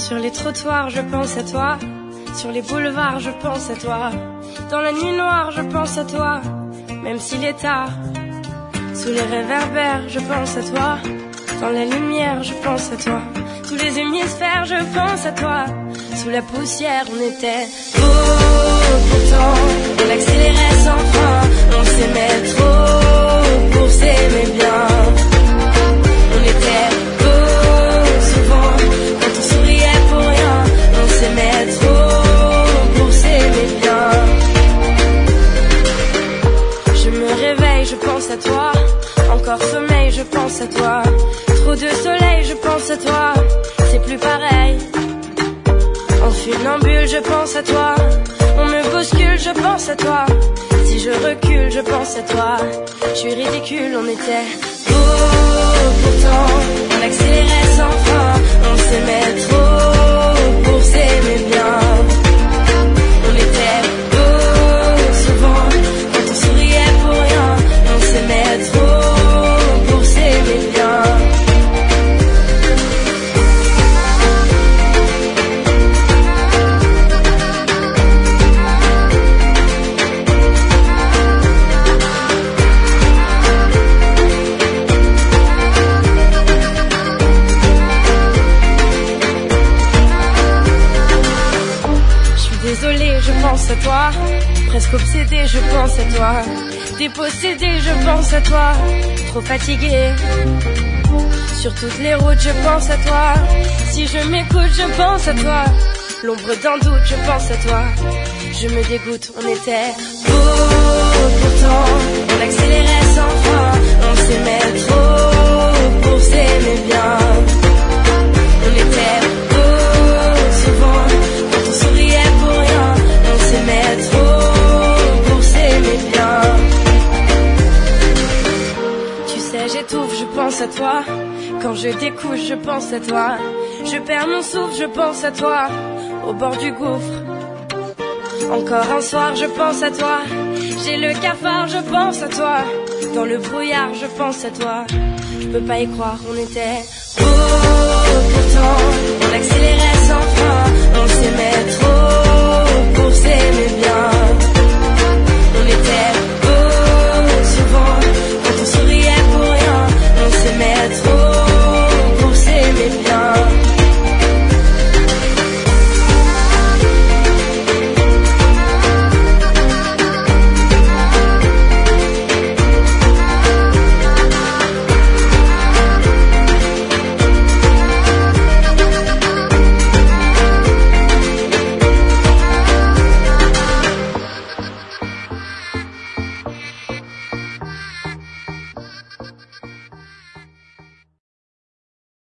Sur les trottoirs, je pense à toi. Sur les boulevards, je pense à toi. Dans la nuit noire, je pense à toi. Même s'il est tard. Sous les réverbères, je pense à toi. Dans la lumière, je pense à toi. Tous les hémisphères, je pense à toi. Sous la poussière, on était beau pourtant. On accélérait sans frein. On s'aimait trop pour s'aimer bien. On était beau souvent. Quand on souriait pour rien. On s'aimait trop pour s'aimer bien. Je me réveille, je pense à toi. Encore sommeil, je pense à toi. Trop de soleil, je pense à toi. C'est plus pareil. En funambule, je pense à toi. On me bouscule, je pense à toi. Si je recule, je pense à toi. Je suis ridicule, on était beau pourtant. On accélérait sans frein. On s'aimait trop pour s'aimer bien. On était beau souvent. Quand on souriait pour rien. On s'aimait trop pour s'aimer bien. Désolée, je pense à toi. Presque obsédée, je pense à toi. Dépossédée, je pense à toi. Trop fatiguée. Sur toutes les routes, je pense à toi. Si je m'écoute, je pense à toi. L'ombre d'un doute, je pense à toi. Je me dégoûte, on était beau pourtant. On accélérait sans frein. On s'aimait trop pour s'aimer bien. On était beau souvent. Quand on souriait pour rien. On s'aimait trop pour s'aimer bien. Tu sais, j'étouffe, je pense à toi. Quand je découche, je pense à toi. Je perds mon souffle, je pense à toi. Au bord du gouffre. Encore un soir, je pense à toi. J'ai le cafard, je pense à toi. Dans le brouillard, je pense à toi. Je peux pas y croire, on était beau pourtant. On accélérait sans frein. On s'aimait trop pour s'aimer bien.